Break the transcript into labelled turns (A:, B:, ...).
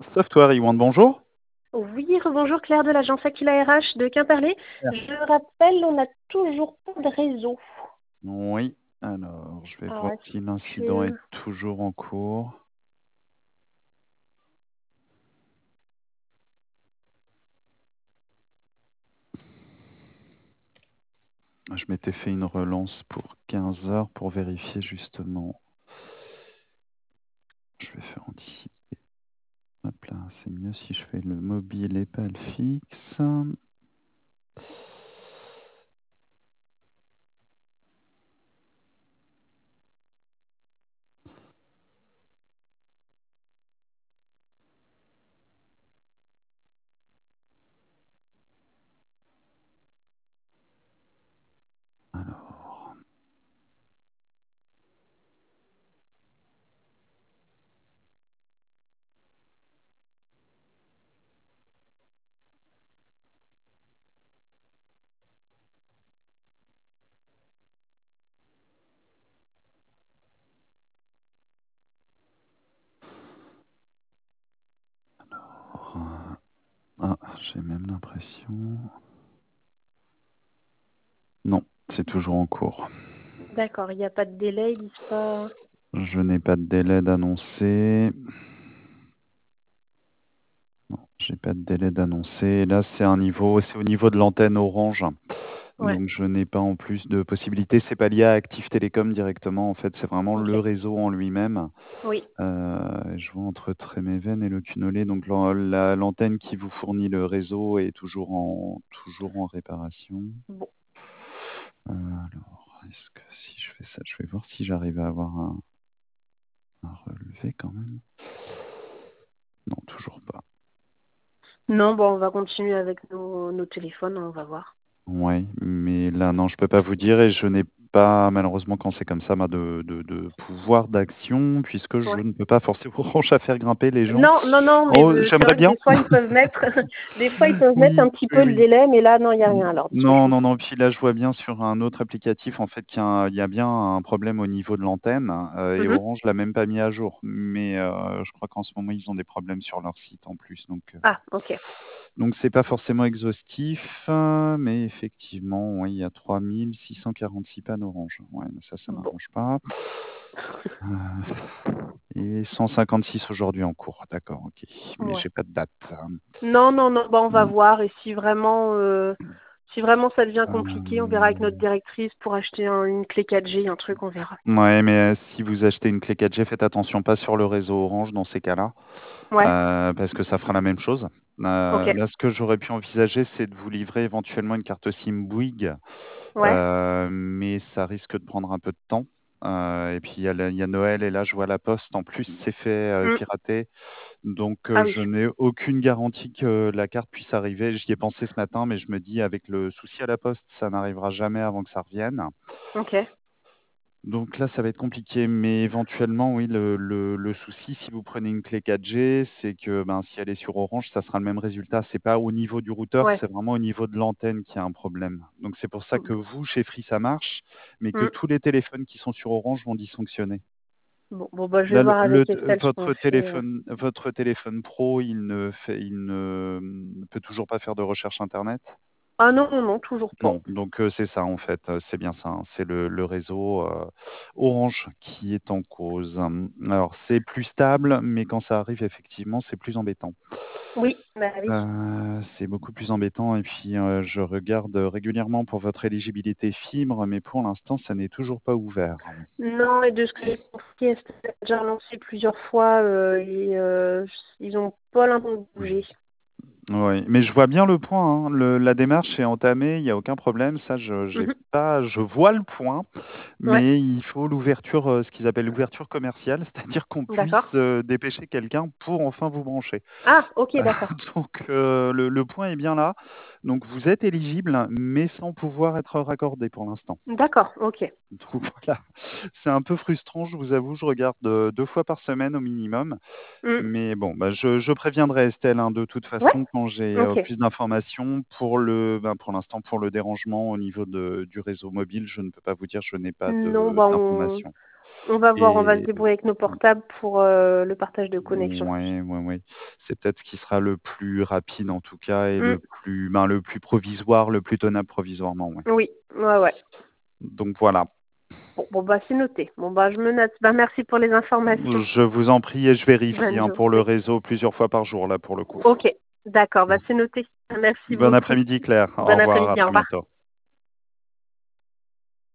A: Software Iwan, bonjour.
B: Oui, bonjour Claire de l'agence Aquila RH de Quimperlé.
A: Bien.
B: Je rappelle, on n'a toujours pas de réseau.
A: Oui, alors je vais
B: Alors,
A: voir si
B: est-ce
A: l'incident est
B: que...
A: toujours en cours. Je m'étais fait une relance pour 15 heures pour vérifier justement. Je vais faire anticiper. Hop là, c'est mieux si je fais le mobile et pas le fixe. Alors, j'ai même l'impression. Non, c'est toujours en cours.
B: D'accord, il n'y a pas de délai, ils disent pas...
A: Je n'ai pas de délai d'annoncer. Non, j'ai pas de délai d'annoncer. Là, c'est au niveau de l'antenne Orange.
B: Ouais,
A: Donc, je n'ai pas en plus de possibilités. C'est pas lié à Active Télécom directement. En fait, c'est vraiment le
B: ok.
A: réseau en lui-même.
B: Oui,
A: Je vois entre Tréméven et le Cunolé. Donc, l'antenne qui vous fournit le réseau est toujours en réparation.
B: bon.
A: Alors, est-ce que si je fais ça, je vais voir si j'arrive à avoir un relevé quand même. Non, toujours pas.
B: Non, bon, on va continuer avec nos téléphones, on va voir.
A: Ouais, mais là, non, je peux pas vous dire et je n'ai pas, malheureusement, quand c'est comme ça, de pouvoir d'action, puisque je
B: Ouais.
A: ne peux pas forcer Orange à faire grimper les gens.
B: Non, non, non, mais
A: Oh,
B: c'est
A: j'aimerais
B: vrai que
A: bien.
B: des fois, ils peuvent mettre... des fois, ils peuvent mettre
A: Oui,
B: un petit
A: oui,
B: peu le
A: oui.
B: délai, mais là, non, il n'y a rien, alors, du coup.
A: Non, non, non. Puis là, je vois bien sur un autre applicatif, en fait, il y a bien un problème au niveau de l'antenne, et
B: Mhm.
A: Orange l'a même pas mis à jour. Mais je crois qu'en ce moment, ils ont des problèmes sur leur site en plus.
B: Ah, ok.
A: Donc c'est pas forcément exhaustif, mais effectivement, ouais, il y a 3646 pannes orange. Ouais, mais ça
B: Bon.
A: m'arrange pas. Et 156 aujourd'hui en cours. D'accord, ok. Mais
B: Ouais.
A: j'ai pas de date.
B: Non, non, non, bah, on va
A: Mm.
B: voir. Et si vraiment ça devient compliqué, on verra avec notre
A: Euh,
B: directrice pour acheter une clé 4G, un truc, on verra.
A: Ouais, mais si vous achetez une clé 4G, faites attention, pas sur le réseau Orange dans ces cas-là,
B: Ouais,
A: parce que ça fera la même chose.
B: ok,
A: Là, ce que j'aurais pu envisager, c'est de vous livrer éventuellement une carte SIM Bouygues.
B: ouais,
A: Mais ça risque de prendre un peu de temps. Et puis il y a Noël et là je vois la Poste en plus s'est fait
B: mm.
A: pirater. Donc
B: Ah oui,
A: je n'ai aucune garantie que la carte puisse arriver. J'y ai pensé ce matin, mais je me dis avec le souci à la Poste, ça n'arrivera jamais avant que ça revienne.
B: ok,
A: Donc là, ça va être compliqué, mais éventuellement, oui, le souci, si vous prenez une clé 4G, c'est que ben, si elle est sur Orange, ça sera le même résultat. C'est pas au niveau du routeur,
B: ouais.
A: c'est vraiment au niveau de l'antenne qui a un problème. Donc c'est pour ça que
B: Bon,
A: vous, chez Free, ça marche, mais que
B: mm.
A: tous les téléphones qui sont sur Orange vont dysfonctionner.
B: Bon, bah, je vais
A: Là,
B: voir avec Estelle ce qu'on fait.
A: votre téléphone pro, il ne peut toujours pas faire de recherche Internet?
B: Ah non, non, non, toujours pas.
A: Non, donc c'est ça en fait, c'est bien ça, hein. C'est le réseau, Orange qui est en cause. Alors c'est plus stable, mais quand ça arrive effectivement, c'est plus embêtant.
B: Oui, bah oui.
A: C'est beaucoup plus embêtant et puis, je regarde, régulièrement pour votre éligibilité fibre, mais pour l'instant, ça n'est toujours pas ouvert.
B: Non, et de ce que j'ai compris, Estelle a déjà lancé plusieurs fois et ils ont pas l'intention de bouger.
A: Oui, mais je vois bien le point, hein. La démarche est entamée, il y a aucun problème. Ça,
B: Mhm.
A: je vois le point.
B: Ouais,
A: Mais il faut l'ouverture, ce qu'ils appellent l'ouverture commerciale, c'est-à-dire qu'on puisse,
B: d'accord.
A: dépêcher quelqu'un pour enfin vous brancher.
B: Ah, ok, d'accord.
A: Donc le point est bien là. Donc vous êtes éligible, mais sans pouvoir être raccordé pour l'instant.
B: D'accord, ok.
A: Donc voilà, c'est un peu frustrant, je vous avoue, je regarde, 2 fois par semaine au minimum.
B: Mm.
A: Mais bon, bah, je préviendrai Estelle, hein, de toute
B: Ouais,
A: façon quand j'ai,
B: ok.
A: plus d'informations pour l'instant, pour le dérangement au niveau du réseau mobile, je ne peux pas vous dire, je n'ai pas
B: Non,
A: de
B: bah
A: d'informations.
B: On va voir, on va se
A: Et
B: débrouiller avec nos portables pour le partage de connexion.
A: ouais, ouais, ouais. C'est peut-être ce qui sera le plus rapide en tout cas et
B: Mm.
A: le plus provisoire, le plus tenable provisoirement, ouais.
B: Oui, ouais.
A: Donc voilà.
B: Bon, bah c'est noté. Bon, bah je me note. Bah merci pour les informations.
A: Je vous en prie et je vérifie
B: Bonne
A: hein, pour le
B: journée.
A: réseau plusieurs fois par jour là pour le coup.
B: Ok, d'accord, bah c'est noté. Merci
A: Bon
B: beaucoup.
A: après-midi Claire. Au
B: Bon
A: revoir, à
B: après-midi, au
A: très
B: revoir.
A: bientôt.